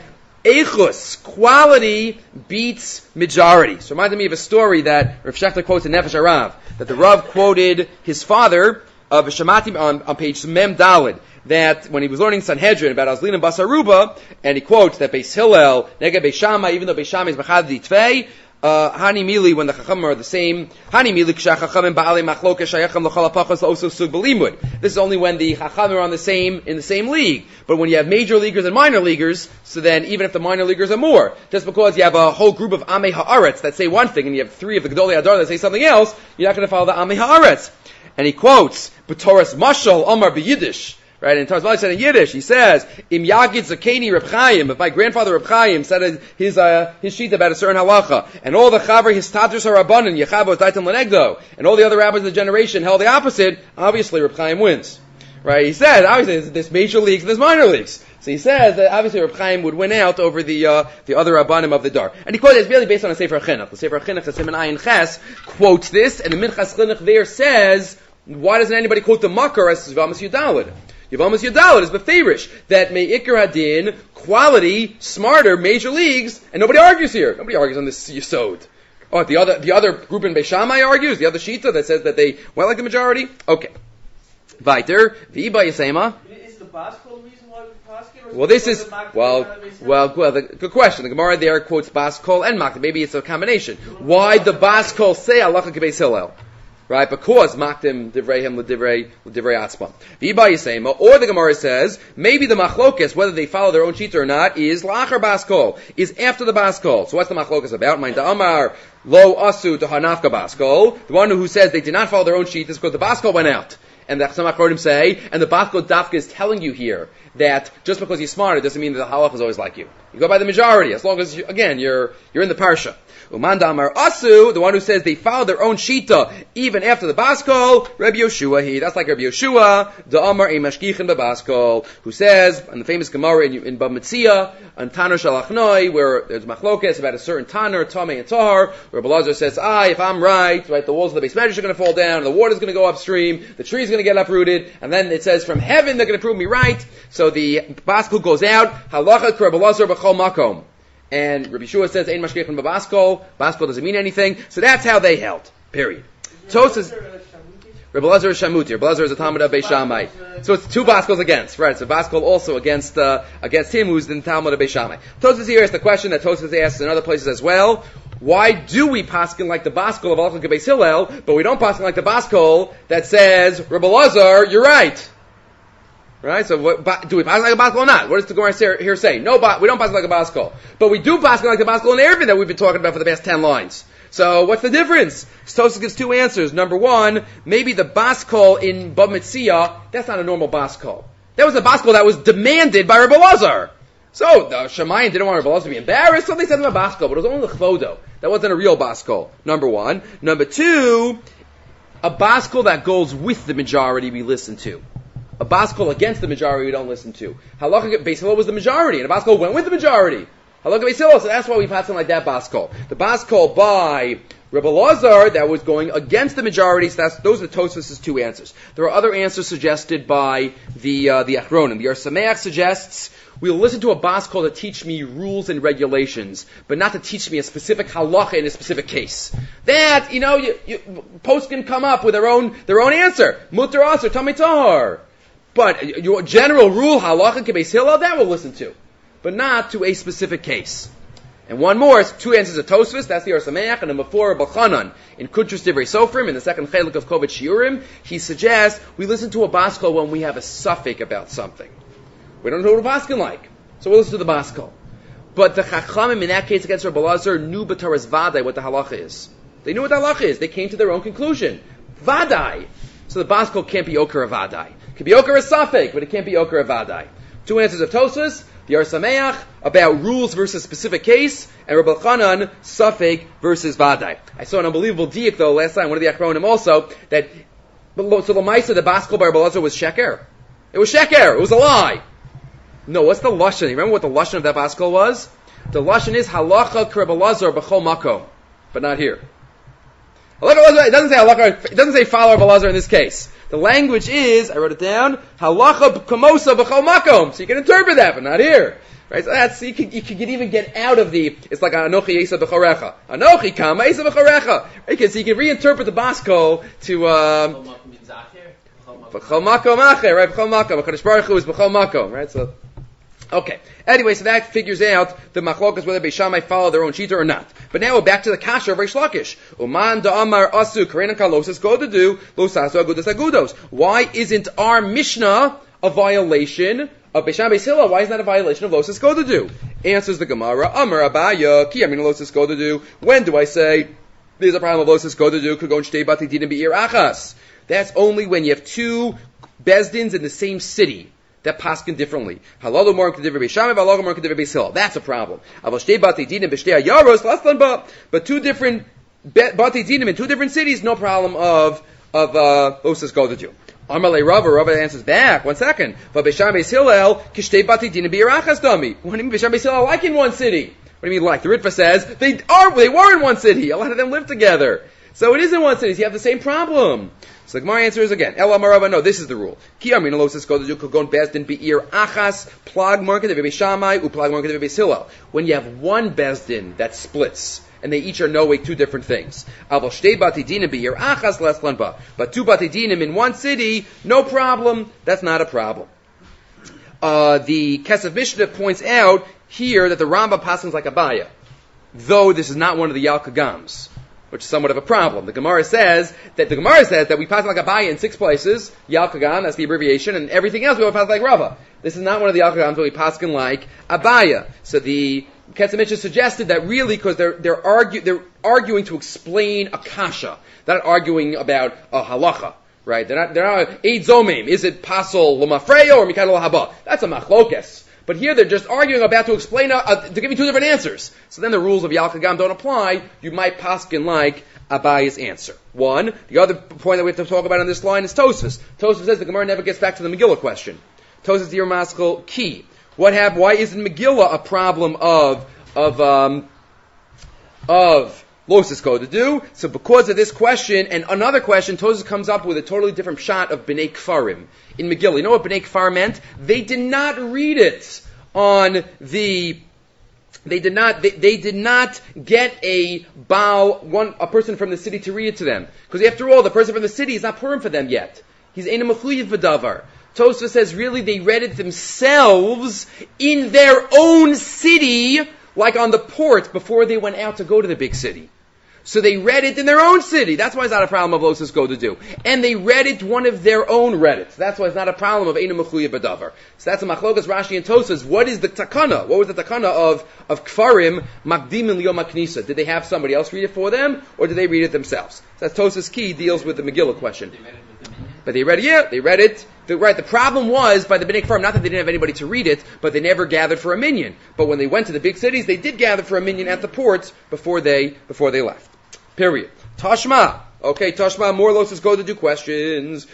Eichus, quality beats majority. So it reminded me of a story that Rav Shechter quotes in Nefesh Harav, that the Rav quoted his father of Shamati on, on page Mem Daled, that when he was learning Sanhedrin about Azlin and Basaruba, and he quotes that Beis Hillel, Nega Beis Shammai, even though Beis Shammai is Machad Ditvei, Uh, Hani Mili, when the Chachamim are the same. Hani Mili, K'shachachamim ba'alei machloke shayacham l'chol ha'pachos also sug b'limud. This is only when the Chachamim are on the same, in the same league. But when you have major leaguers and minor leaguers, so then even if the minor leaguers are more, just because you have a whole group of Amei Haaretz that say one thing, and you have three of the Gedolei Hadar that say something else, you're not going to follow the Amei Haaretz. And he quotes, B'Toras Mashal Omar b'Yiddish. Right, and Tarzan said in Yiddish, he says, Im Yagid Zakeni Reb Chaim, if my grandfather Reb Chaim said his, uh, his sheet about a certain halacha, and all the Chavar, his Tadris Harabanan, Yechavo, Taitan Lenegdo, and all the other rabbis of the generation held the opposite, obviously Reb Chaim wins. Right, he said, obviously there's major leagues and there's minor leagues. So he says that obviously Reb Chaim would win out over the, uh, the other Rabbanim of the Dar. And he quotes, it's really based on a Sefer Chinuch. The Sefer Chinuch, the Siman Ayin Ches, quotes this, and the Minchas Chinuch there says, why doesn't anybody quote the Makar as Yavamas Yudalid? Yavamas Yudalid is beferish that Me'ikar Hadin, quality, smarter, major leagues, and nobody argues here. Nobody argues on this Yisod. Oh, the other, the other group in Beis Shammai argues, the other Shita that says that they went like the majority? Okay. Weiter, V'iba Yisema. Is the Baskol the reason why we pass it? Well, this is, well, well, well, the, good question. The Gemara there quotes Baskol and Makta. Maybe it's a combination. Why the Baskol say Halacha K'Beis Hillel? Right, because Maktim Divrei Him L'Divrei L'Divrei Atzma. V'iba Yisema, or the Gemara says, maybe the Machlokes, whether they follow their own sheet or not, is Lachar Baskol, is after the Baskol. So what's the Machlokes about? Mind Amar, Lo Asu to Hanafka Baskol. The one who says they did not follow their own sheet is because the Baskol went out. And the Chasam Achronim say, and the Baskol Dafka is telling you here that just because you're smart, it doesn't mean that the halach is always like you. You go by the majority, as long as, you, again, you're you're in the parsha. Umanda Amar Asu, the one who says they follow their own shita even after the Baskol, Rabbi Yoshua he. That's like Rabbi Yoshua, the Amar a Mashkichin Baskol, who says, in the famous Gemara in, in Bab Metzia, on Tanur Shalachnoi, where there's machlokes about a certain Tanur, Tamei and Tahar, where Belazar says, ah, if I'm right, right, the walls of the base measure are going to fall down, the water's going to go upstream, the tree's going to get uprooted, and then it says, from heaven they're going to prove me right. So the Baskol goes out, Halacha K'Rab Belazar B'chol Makom. And Rabbi Shua says, Ein Mashkechin B'Baskol. Baskol doesn't mean anything. So that's how they held. Period. Tosas, Rabbi Elazar is Shamuti. Rabbi Elazar is a Talmud of Beis Shammai. So it's two Baskols against. Right. So Baskol also against, uh, against him who's in the Talmud of Beis Shammai. Tosas here is the question that Tosas asks in other places as well. Why do we paskin like the Baskol of Halacha K'Beis Hillel, but we don't paskin like the Baskol that says, Rabbi Elazar, you're right? Right? So what, do we pass like a Baskol or not? What does the Gemara here say? No, we don't pass like a Baskol. But we do pass like the Baskol in Eruvin that we've been talking about for the past ten lines. So what's the difference? Tosfos gives two answers. Number one, maybe the Baskol in Bab Metzia, that's not a normal Baskol. That was a Baskol that was demanded by Rabbi Elazar. So the Shamayim didn't want Rabbi Elazar to be embarrassed, so they sent him a Baskol, but it was only the Chvodo. That wasn't a real Baskol. Number one. Number two, a Baskol that goes with the majority we listen to. A Baskol against the majority we don't listen to. Halacha Beis Hillel was the majority, and a Baskol went with the majority. Halacha Beis Hillel, so that's why we pass on like that Baskol. The Baskol by Rabbi Elazar that was going against the majority, so that's, those are Tosfos' two answers. There are other answers suggested by the uh, the Achronim. The Or Sameach suggests, we'll listen to a Baskol to teach me rules and regulations, but not to teach me a specific halacha in a specific case. That, you know, you, you, posts can come up with their own their own answer. Mutar Aser, Tamei Tahar. But your general rule, halacha K'Beis Hillel, that we'll listen to. But not to a specific case. And one more, two answers of Tosfos, that's the Or Sameach, and number four, Bachanan. In Kuntrus Divrei Sofrim, in the second Chelik of Kovet Shiurim, he suggests we listen to a Baskol when we have a suffix about something. We don't know what a Baskol like. So we'll listen to the Baskol. But the Chachamim, in that case against Rabbi Elazar, knew B'Toras Vadai what the halacha is. They knew what the halacha is. They came to their own conclusion. Vadai. So the Baskol can't be Oker Vadai. It can be Oker Safek, but it can't be Oker Vadai. Two answers of Tosfos, the Or Sameach, about rules versus specific case, and Rabbi Chanan, Safek versus Vadai. I saw an unbelievable diak though last time, one of the Achronim also, that, so the Maisa, the Baskol by Rabbi Elazar was Sheker. It was Sheker, it was a lie. No, what's the Lashon? You remember what the Lashon of that Baskol was? The Lashon is Halacha K'Rabbi Elazar B'chol Makom, but not here. It doesn't say halacha, it doesn't say follow Rabbi Elazar in this case. The language is, I wrote it down, halacha kamosa b'chol makom. So you can interpret that, but not here. Right? So that's, you can, you can even get out of the, it's like anochi yesa b'chorecha. Anochi kama yesa b'chorecha. Right? So you can reinterpret the Basko to, um, b'chol makom acher, right? B'chol makom. HaKadosh Baruch Hu is b'chol makom, right? So, okay. Anyway, so that figures out the machlokas whether Beis Shammai follow their own shita or not. But now we're back to the kasha of Reish Lakish. Uman da'amar asu karein kalosas go to do losasu agudas agudos. Why isn't our Mishnah a violation of Beis Shammai Beis Hillel? Why isn't that a violation of losas go to do? Answers the Gemara. Amar Abaya ki amin losas go to do. When do I say there's a problem of losas go to do? Could go and shtei bati dinim be'ir achas. That's only when you have two bezdins in the same city that paskin differently. Halalu more k'divrei Beis Shammai, halalu more k'divrei Beis Hillel. That's a problem. Aval shtei bati dinim b'shtei ayaros laslan ba. But two different bati dinim in two different cities, no problem of of uh, losas go to do. Amalei Rava, Rava answers back. One second. But Beis Shammai Beis Hillel kishtei bati dinim be'irachas dami. What do you mean Beis Shammai Beis Hillel like in one city? What do you mean like? The Ritva says they are they were in one city. A lot of them live together. So it is in one city. So you have the same problem. So the Gemara answers again. Ela Marava, no, this is the rule. Ki amin losas go to do kogon bezdin be'ir achas plag market of Beis Shammai u plag market of Beis Hillel. When you have one bezdin that splits, and they each are no way two different things. Aval shtei bati dinim be'ir achas leslan ba. But two bati dinim in one city, no problem. That's not a problem. Uh, the Kesef Mishnah points out here that the Rambam passes like Abaya, though this is not one of the Yalkagams, which is somewhat of a problem. The Gemara says that the Gemara says that we pass like Abaya in six places, Yalkagam, that's the abbreviation, and everything else we will pass like Rava. This is not one of the Yalkagams, but we pass like Abaya. So the Kesef Mishnah suggested that really because they're they're argue they're arguing to explain a kasha, they're not arguing about a halacha, right? They're not they're not eid zomim. Is it pasol l'mafreyo or mikad l'haba? That's a machlokes. But here they're just arguing about to explain a, a, to give you two different answers. So then the rules of Yalkagam don't apply. You might paskin like Abaya's answer. One. The other point that we have to talk about in this line is Tosfos. Tosfos says the Gemara never gets back to the Megillah question. Tosfos Dir Maskal key. What happened? Why isn't Megillah a problem of of um, of losas go to do? So because of this question and another question, Tosfos comes up with a totally different shot of Bnei Kfarim in Megillah. You know what Bnei Kfar meant? They did not read it on the. They did not. They, they did not get a Baal, one a person from the city to read it to them, because after all, the person from the city is not Purim for them yet. He's Eina Mechuyev V'Davar. Tosfos says really they read it themselves in their own city, like on the port before they went out to go to the big city. So they read it in their own city. That's why it's not a problem of losas go to do. And they read it one of their own read it. That's why it's not a problem of Eina Mechuyev B'Davar. So that's a machlokas Rashi and Tosfos. What is the takana? What was the takana of, of Kfarim, Makdim and Liyom HaKnisa? Did they have somebody else read it for them, or did they read it themselves? So that's Tosfos key, deals with the Megillah question. But they read it, yeah, they read it. The, right, the problem was by the Bnei Kfarim, not that they didn't have anybody to read it, but they never gathered for a minyan. But when they went to the big cities, they did gather for a minyan at the ports before they before they left. Period. Tashma. Okay, Tashma, more losas go to do questions.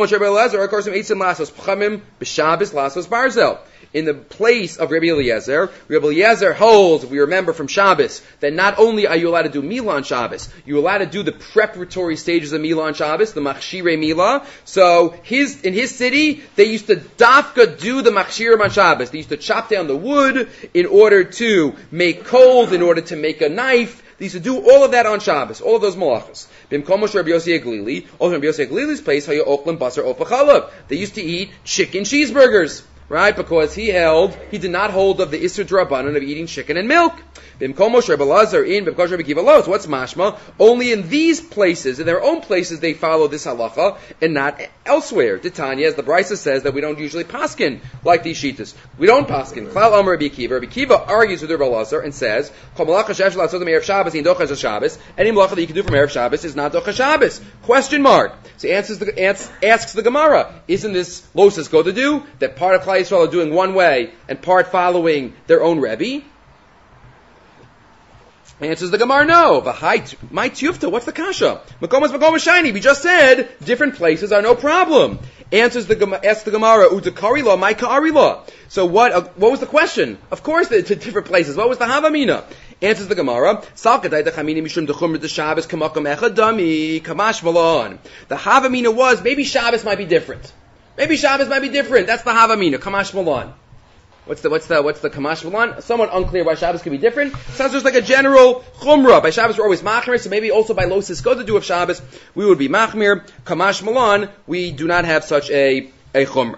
In the place of Rabbi Eliezer, Rabbi Eliezer holds, if we remember from Shabbos, that not only are you allowed to do Milah on Shabbos, you're allowed to do the preparatory stages of Milah on Shabbos, the Machshirei Milah. So his, in his city, they used to dafka do the Machshirim on Shabbos. They used to chop down the wood in order to make coals, in order to make a knife. They used to do all of that on Shabbos, all of those malachas. Bimkomosh Rabbi Yossi Aglili, also Rabbi Yossi Aglili's place, Hayo Oklim Basar Ofa Chalav. They used to eat chicken cheeseburgers, right? Because he held, he did not hold of the Isser Drabanan of eating chicken and milk. Bimkomosh Rabbi Lazar in, Bimkomosh Rabbi Kiva Los. What's mashma? Only in these places, in their own places, they follow this halacha, and not elsewhere. Titania, as the Brisa says, that we don't usually paskin like these shitas. We don't paskin. Klal Amar Rabbi Kiva. Rabbi Kiva argues with Rabbi Lazar and says, Kol malacha shesh la'asot erev Shabbos in dochas Shabbos. Any malacha that you can do from erev Shabbos is not dochas Shabbos. Question mark. So he answers the, asks, asks the Gemara, isn't this losas go to do that part of Klal Yisrael are doing one way and part following their own Rebbe? Answers the Gemara, no. V'hai, my tiyufta, what's the kasha? Makomas makomas shiny. We just said different places are no problem. Answers the Gemara, asks the Gemara, utakari law, my ka'ari law. So what, uh, what was the question? Of course it's to different places. What was the havamina? Answers the Gemara, Salkadai dechamini mishum dechumr de Shabbos kamakam echadami kamash malon. The havamina was, maybe Shabbos might be different. Maybe Shabbos might be different. That's the havamina, kamash malon. What's the what's the what's the kamash malon? Somewhat unclear why Shabbos could be different. Sounds just like a general chumrah. By Shabbos we're always machmir, so maybe also by lo sisko to do of Shabbos we would be machmir. Kamash malon, we do not have such a a chumrah.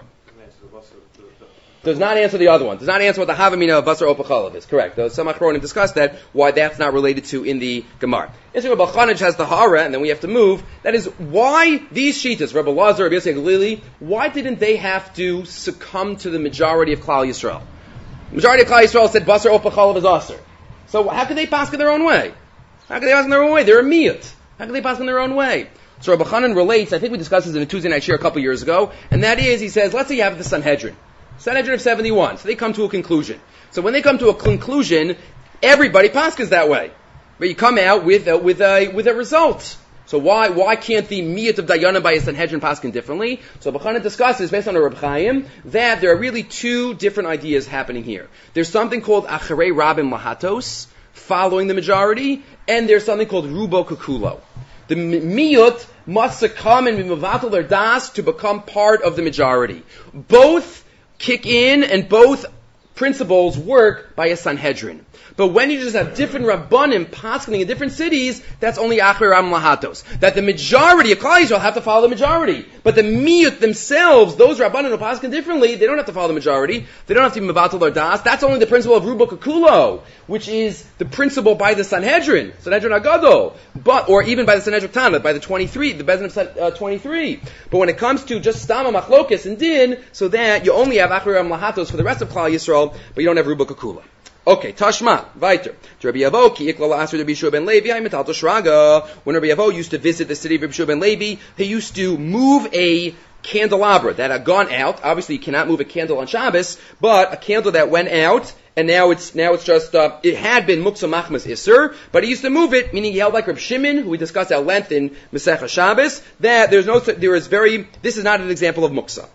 Does not answer the other one. Does not answer what the havamina of basar opachalav is. Correct. Though some achronim discussed that, why that's not related to in the Gemara. Israel Balchanich has the hara, and then we have to move. That is, why these shitas, Rebbe Lazar, Rebbe Yosef Galili, why didn't they have to succumb to the majority of Klal Yisrael? The majority of Klal Yisrael said basar opachalav is aser. So how could they pass in their own way? How could they pass in their own way? They're a miyut. How could they pass in their own way? So Rebbe Chanan relates, I think we discussed this in a Tuesday night shir a couple years ago, and that is, he says, let's say you have the Sanhedrin. Sanhedrin of seventy-one. So they come to a conclusion. So when they come to a conclusion, everybody paskas that way. But you come out with a, with a, with a result. So why, why can't the miyat of Dayanim by a Sanhedrin paskin differently? So Bechana discusses, based on a Reb Chaim, that there are really two different ideas happening here. There's something called Acharei Rabim Lahatos, following the majority, and there's something called Rubo Kakulo. The miyut must succumb and be mevatel their das to become part of the majority. Both kick in, and both principles work by a Sanhedrin. But when you just have different Rabbanim paskening in different cities, that's only Acharei Rabim Lahatos. That the majority of Klal Yisrael have to follow the majority. But the miyut themselves, those Rabbanim who pasken differently, they don't have to follow the majority. They don't have to be mevatel their das. That's only the principle of Rubo Kakulo, which is the principle by the Sanhedrin, Sanhedrin Agadol, but or even by the Sanhedrin Tana, by the twenty-three, the Bezin of uh, twenty-three. But when it comes to just Stama Machlokes and Din, so that you only have Acharei Rabim Lahatos for the rest of Klal Yisrael, but you don't have Rubo Kakulo. Okay, Tashma, weiter. Rabbi Yavo, ki ikla la'asr Rabbi Yeshua ben Levi, I'm metal shraga. When Rabbi Yavo used to visit the city of Rabbi Yeshua ben Levi, he used to move a candelabra that had gone out. Obviously, you cannot move a candle on Shabbos, but a candle that went out, and now it's now it's just uh, it had been muksa machmas iser, but he used to move it, meaning he held like Reb Shimon, who we discussed at length in Masechah Shabbos. That there's no there is very this is not an example of muksa.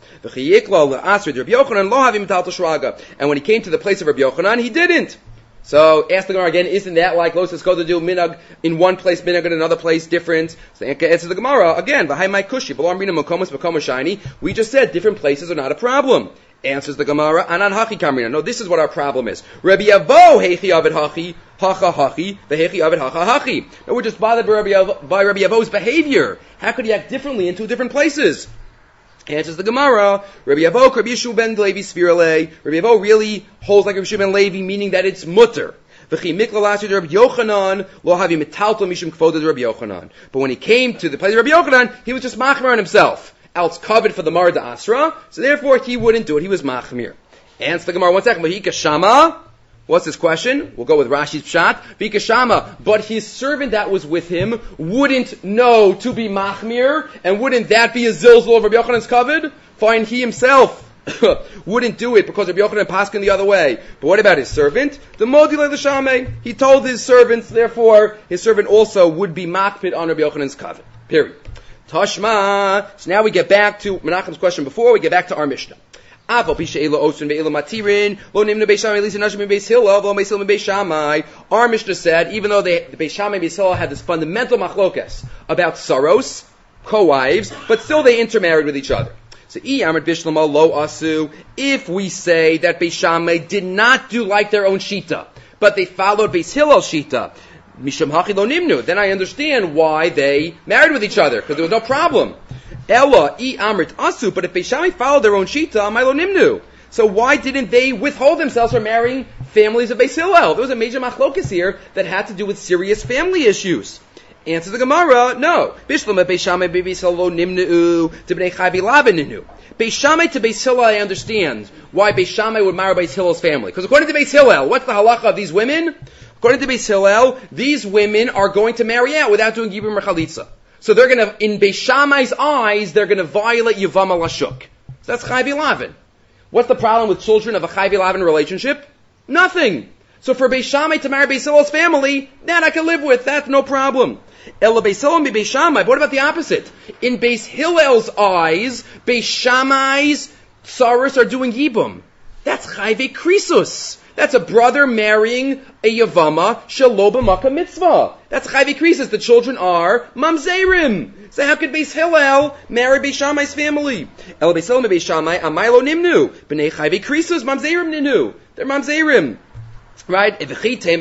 And when he came to the place of Rabbi Yochanan, he didn't. So ask the Gemara again, isn't that like Lo Sisko to do minag in one place, minag in another place, different? So answer the Gemara again, V'hai mai kushi, b'lo amrina mokomos b'komos shiny. We just said different places are not a problem. Answers the Gemara, anan hachi kamrina. No, this is what our problem is. Rabbi Yavo heichi avid hachi, hacha hachi, the heichi avid hacha hachi. No, we're just bothered by Rabbi, Yavo, by Rabbi Yavo's behavior. How could he act differently in two different places? Answers the Gemara, Rabbi Yavo, Rabbi Yeshua ben Levi Spirale. Rabbi Yavo really holds like Rabbi Yeshua ben Levi, meaning that it's mutter. But when he came to the place of Rabbi Yochanan, he was just machmir on himself. Else covered for the Mar de Asra, so therefore he wouldn't do it. He was machmir. Answer the Gemara, one second. V'hika shama. What's his question? We'll go with Rashi's pshat. V'hika shama. But his servant that was with him wouldn't know to be machmir, and wouldn't that be a zilzul of Rabbi Yochanan's covered? Fine, he himself wouldn't do it because Rabbi Yochanan paskin the other way. But what about his servant? The modile l'shamei. He told his servants, therefore his servant also would be makpid on Rabbi Yochanan's covered. Period. Tashma. So now we get back to Menachem's question before, we get back to our Mishnah. Our Mishnah said, even though they, the Beis Shammai and Beis Hillel had this fundamental machlokas about saros, co-wives, but still they intermarried with each other. So, if we say that Beis Shammai did not do like their own shita, but they followed Beis Hillel's shita, Misham hachi lo nimnu. Then I understand why they married with each other, because there was no problem. Ella i amrit asu. But if Beis Shammai followed their own shita, amai lo nimnu. So why didn't they withhold themselves from marrying families of Beis Hillel? There was a major machlokas here that had to do with serious family issues. Answer the Gemara, no. Bishlam Beis Shammai Beis Hillel lo nimnu to bnei Chai v'Lavan nimnu. Beis Shammai to Beis Hillel, I understand why Beis Shammai would marry Beis Hillel's family. Because according to Beis Hillel, what's the halacha of these women? According to Beis Hillel, these women are going to marry out without doing Gibur Mechalitza. So they're going to, in Beis Shammai's eyes, they're going to violate Yavama Lashuk. So that's Chai v'Lavan. What's the problem with children of a Chai v'Lavan relationship? Nothing. So for Beis Shammai to marry Beis Hillel's family, that I can live with. That's no problem. Ela Beis Hillel and Beis Shammai. What about the opposite? In Beis Hillel's eyes, Beis Shammai's tsaros are doing yibum. That's chayve krisus. That's a brother marrying a yavama shelo b'makom mitzvah. That's chayve krisus. The children are mamzerim. So how could Beis Hillel marry Beis Shammai's family? Ela Beis Hillel and Beis Shammai amaylo nimnu b'nei chayve krisus mamzerim ninu. They're mamzerim. Right? And if you want to say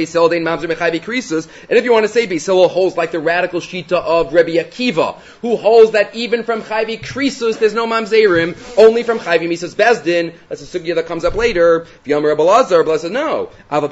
Beis Hillel holds like the radical shita of Rebbe Akiva, who holds that even from Chayvi Krisus there's no mamzerim, only from Chayvi Misas Bezdin. That's a sugya that comes up later. V'yomer Rebbe Lazar, Rebbe Lazar, no.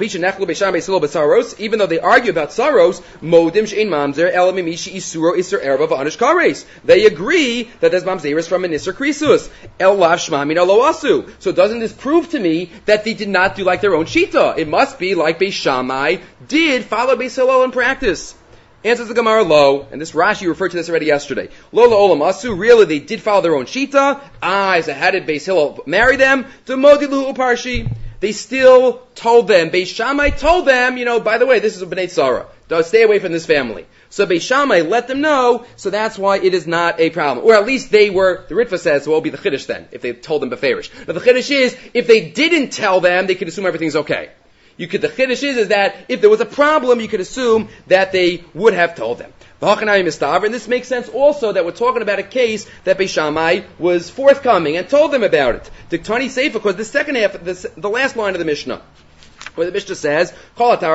Even though they argue about saros, modim she'ein mamzer el mimishi isuro iser erva v'anish kares. They agree that there's mamzeris from an iser krisus. El lav shma min lo asu. So doesn't this prove to me that they did not do like their own shita? It must be like Beis Shammai did follow Beis Hillel in practice. Answers the Gemara, lo, and this Rashi referred to this already yesterday. Lo lo olam asu, really they did follow their own shita. Ah, so how did Beis Hillel marry them? To modilu uparshi. They still told them, Beis Shammai told them, you know, by the way, this is a Bnei Tzara. Don't stay away from this family. So Beis Shammai let them know, so that's why it is not a problem. Or at least they were, the Ritva says, well, it will be the Chiddush then, if they told them beferish. Now the Chiddush is, if they didn't tell them, they could assume everything's okay. You could, the Chiddush is, is that if there was a problem, you could assume that they would have told them. And this makes sense also that we're talking about a case that Beis Shammai was forthcoming and told them about it. The Tani Sefer, because the second half, the, the last line of the Mishnah, where the Mishnah says, all the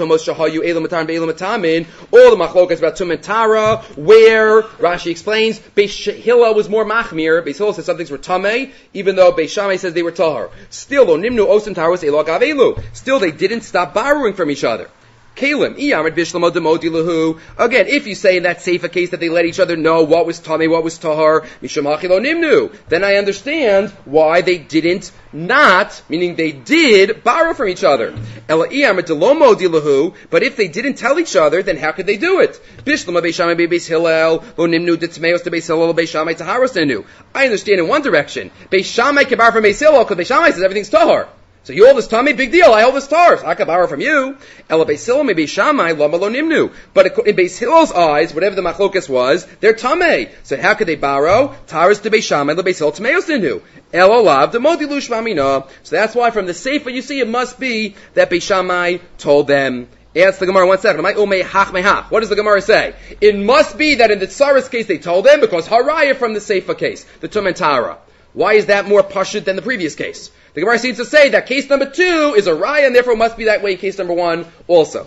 machlokas about tum and tara, where Rashi explains, Beis Hillel was more machmir. Beis Hillel says some things were tamei, even though Beis Shammai says they were tahar. Still, nimnu osim taros elok avelu. Still, they didn't stop borrowing from each other. Kalim, iyamid bishlamo demodi lahu. Again, if you say in that safer case that they let each other know what was tamei, what was tahar, misham hachilo nimnu, then I understand why they didn't not, meaning they did borrow from each other. Ela iyamid delomo dilahu. But if they didn't tell each other, then how could they do it? Bishlama Beis Shammai Beis Hillel lo nimnu ditmeos to Beis Hillel Beis Shammai taharos ninu. I understand in one direction, Beis Shammai can borrow from Beis Hillel because Beis Shammai says everything's tahar. So you hold this tummy, big deal. I hold this tar. So I can borrow from you. Ela Beis Hillel maybe Shammai lama lo nimnu. But in Beis Hillel's eyes, whatever the machlokas was, they're tummy. So how could they borrow? Taras to Beis Shammai, le Beis Hillel tmeos ninu. Ela lav de modi lush mamina. So that's why from the sefer you see it must be that Beis Shammai told them. Ask the Gemara one second. What does the Gemara say? It must be that in the Tsaris case they told them because haraya from the sefer case, the tum and tara. Why is that more pashut than the previous case? The Gemara seems to say that case number two is a raya, and therefore must be that way in case number one also.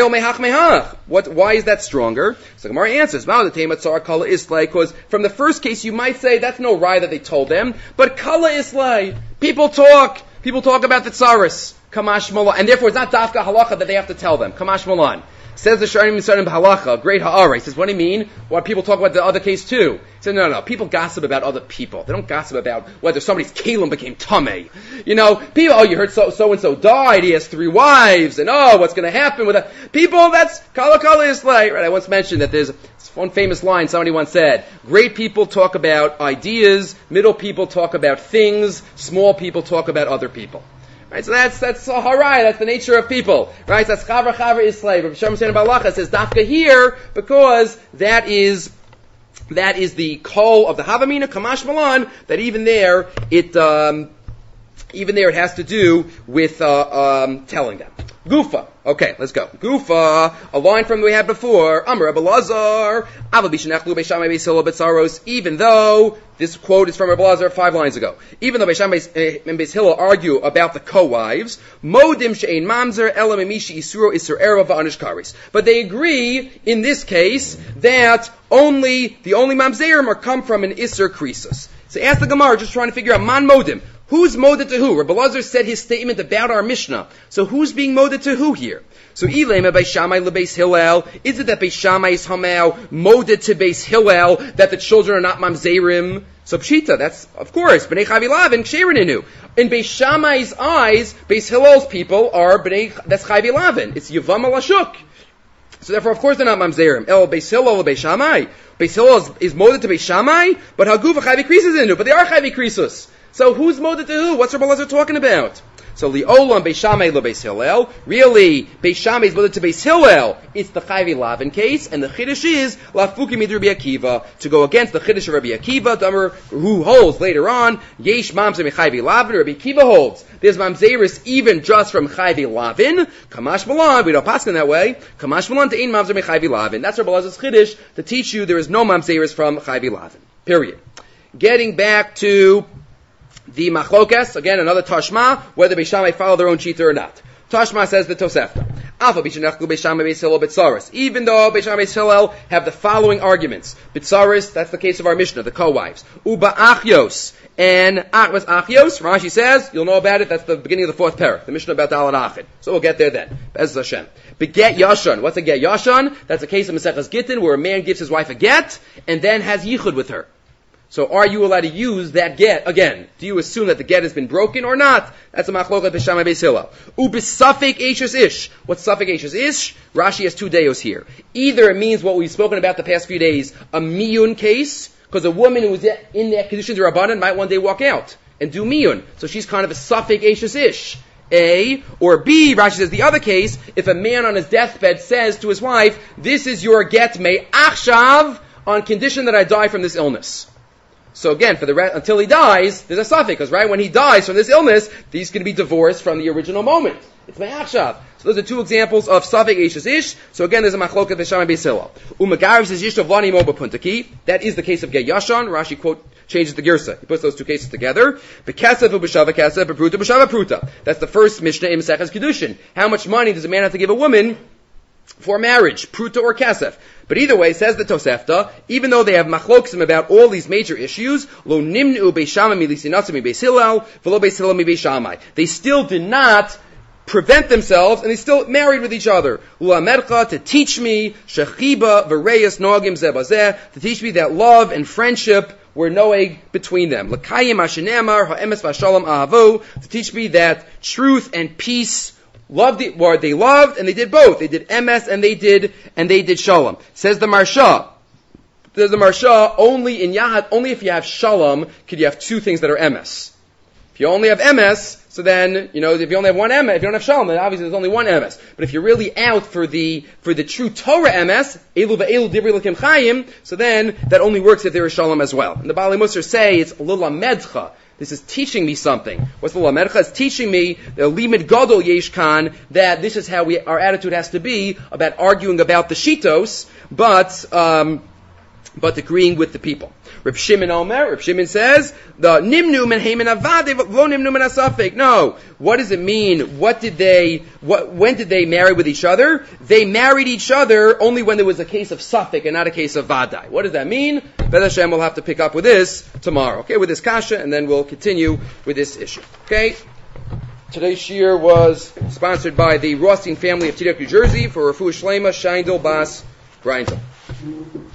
What? Why is that stronger? So the Gemara answers, because from the first case you might say that's no raya that they told them, but kala islay. People talk. People talk about the tsaris. Kamash malan. And therefore it's not dafka halacha that they have to tell them. Kamash malan. Says the Sharim Yisraelim B'Halacha, great ha'ara. He says, what do you mean? Why people talk about the other case too? He said, no, no, no. People gossip about other people. They don't gossip about whether somebody's kalim became tamei. You know, people, oh, you heard so, so and so died. He has three wives, and oh, what's going to happen with that? People, that's kala kala islay. Right? I once mentioned that there's one famous line somebody once said, great people talk about ideas, middle people talk about things, small people talk about other people. Right, so that's that's uh, harai. That's the nature of people, right? So that's chavra chavra is slave. Rabbi Shalom Sein Balacha says dafka here because that is that is the call of the Havamina Kamash Malan. That even there it um, even there it has to do with uh, um, telling them. Gufa. Okay, let's go. Gufa, a line from we had before. Amar Rebbe Lazar, Ava Bishanechlu Beishamai Beis Hillel Betzaros. Even though this quote is from Rebbe Lazar five lines ago. Even though Beishamai and Beis Hillel argue about the co-wives, Modim She'ein Mamzer Elam Emishi Isuro Isur Erva Va'anish Karis. But they agree in this case that only the only mamzerim are come from an Isur Krisus. So ask the Gemara, just trying to figure out man modim. Who's moded to who? Rebbe Lazar said his statement about our Mishnah. So who's being moded to who here? So Ilema Beis Shammai leBeis Hillel. Is it that Beis Shammai is somehow moded to Beis Hillel that the children are not mamzerim? So pshita, that's of course Bnei Chavilav and Kshereninu. In Beis Shammai's eyes, Beis Hillel's people are Bnei. That's Chavilavin. It's Yavam Alashuk. So therefore, of course, they're not mamzerim. El Beis Hillel leBeis Shammai. Beis Hillel is, is moded to Beis Shammai, but Haguva Chavi Krisus inu. But they are Chavi Krisus. So who's moded to who? What's Rebbe Lazar talking about? So Li'olam Beis Shammai lo Beis Hillel. Really, Beis Shammai is related to Beis Hillel. It's the Chayvi Lavin case, and the Chiddush is Lafuki Mid Rabbi Akiva, to go against the Chiddush of Rabbi Akiva, Damer, who holds later on, Yesh Mamzer Chayvi Lavin. Rabbi Akiva holds there's Mamzeris even just from Chayvi Lavin. Kamash Malan, we don't pass in that way. Kamash Malan to Ein Mamzer Chayvi Lavin. That's Rabbi Elazar's Chiddush to teach you there is no Mamzeris from Chayvi Lavin. Period. Getting back to the Machlokas, again another Tashma, whether Beis Shammai follow their own cheetah or not. Tashma says the Tosefta. Alpha B'Shenachlu Beis Shammai Beis Hillel B'Tzaris. Even though Beis Shammai Beis Hillel have the following arguments. B'Tzaris, that's the case of our Mishnah, the co-wives. Uba Achios. And Achmas Achios, Rashi says, you'll know about it, that's the beginning of the fourth parak, the Mishnah about Dalet Achid. So we'll get there then. Bez Hashem. But get Yashan. What's a get Yashan? That's a case of Maseches Gittin where a man gives his wife a get and then has yichud with her. So are you allowed to use that get again? Do you assume that the get has been broken or not? That's a machlokat Beis Shammai Beis Hillel. Ubisafik Eishes Ish. What's Safik Eishes Ish? Rashi has two deos here. Either it means what we've spoken about the past few days, a miyun case, because a woman who was in that condition to Rabbanan might one day walk out and do miyun. So she's kind of a Safik Eishes Ish. A, or B, Rashi says the other case, if a man on his deathbed says to his wife, this is your get me achshav, on condition that I die from this illness. So again, for the re- until he dies, there's a suffix, because right when he dies from this illness, he's going to be divorced from the original moment. It's me'achshav. So those are two examples of suffix ishes ish. So again, there's a machloket Beis Shammai Beis Hillel. Umagarav says yishtav lani mo b'puntaki. That is the case of get yashan. Rashi quote changes the girsa. He puts those two cases together. B'kasef u'b'shava kasef, b'pruta b'shava pruta. That's the first Mishnah in Maseches Kedushin. How much money does a man have to give a woman for marriage, pruta or kasef? But either way, says the Tosefta, even though they have machloksim about all these major issues, lo nimnu Beis Shammai milisinatzim mi Beis Hillel, v'lo Beis Hillel mi Beis Shammai. They still did not prevent themselves, and they still married with each other. U'amercha, to teach me, shechiba v'reyas noagim zeh bazeh, to teach me that love and friendship were noeg between them. L'kayim ashenemar ha'emes v'shalom ahavo, to teach me that truth and peace loved it, or they loved, and they did both. They did M S and they did, and they did Shalom. Says the Marsha, says the Marsha, only in Yahat, only if you have Shalom, could you have two things that are M S. If you only have M S, so then, you know, if you only have one M S, if you don't have Shalom, then obviously there's only one M S. But if you're really out for the, for the true Torah M S, Elu v'elu divri l'kim chayim, so then that only works if there is Shalom as well. And the Baalei Musar say it's l'lamedcha. This is teaching me something. What's the Lamercha? It's teaching me, the Limit Gadol Yesh Kan, that this is how we, our attitude has to be about arguing about the Shitos, but, um, but agreeing with the people. Reb Shimon Omer, Reb Shimon says, the Nimnu men Heimen Avad, lo Nimnu men Asafik. No. What does it mean? What did they, what, when did they marry with each other? They married each other only when there was a case of Safik and not a case of Vadai. What does that mean? B'ez Hashem will have to pick up with this tomorrow. Okay, with this kasha, and then we'll continue with this issue. Okay? Today's shiur was sponsored by the Rothstein family of Teaneck, New Jersey for Refuah Shlema, Sheindel Bas Greindel.